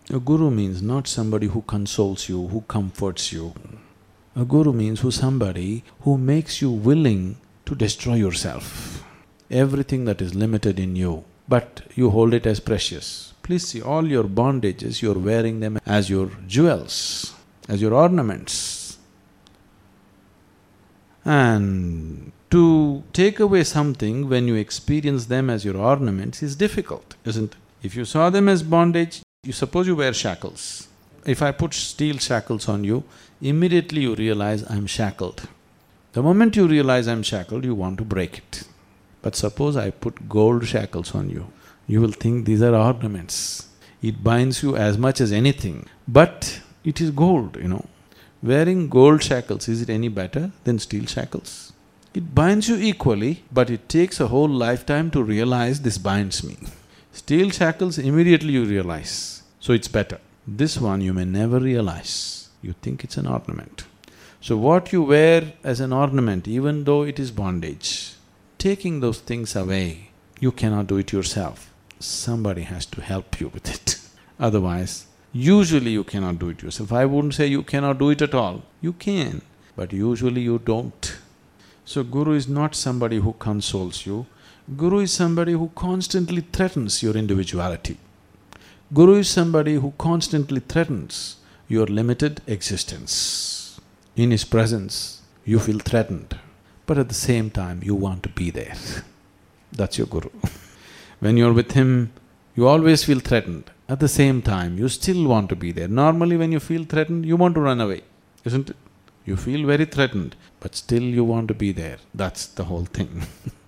A guru means not somebody who consoles you, who comforts you. A guru means somebody who makes you willing to destroy yourself, everything that is limited in you, but you hold it as precious. Please see, all your bondages, you're wearing them as your jewels, as your ornaments. And to take away something when you experience them as your ornaments is difficult, isn't it? If you saw them as bondage, suppose you wear shackles. If I put steel shackles on you, immediately you realize I'm shackled. The moment you realize I'm shackled, you want to break it. But suppose I put gold shackles on you, you will think these are ornaments. It binds you as much as anything, but it is gold, Wearing gold shackles, is it any better than steel shackles? It binds you equally, but it takes a whole lifetime to realize this binds me. Steel shackles, immediately you realize, so it's better. This one you may never realize, you think it's an ornament. So what you wear as an ornament, even though it is bondage, taking those things away, you cannot do it yourself. Somebody has to help you with it. Otherwise, usually you cannot do it yourself. I wouldn't say you cannot do it at all. You can, but usually you don't. So Guru is not somebody who consoles you. Guru is somebody who constantly threatens your individuality. Guru is somebody who constantly threatens your limited existence. In his presence, you feel threatened, but at the same time, you want to be there. That's your Guru. When you're with him, you always feel threatened. At the same time, you still want to be there. Normally when you feel threatened, you want to run away, isn't it? You feel very threatened, but still you want to be there. That's the whole thing.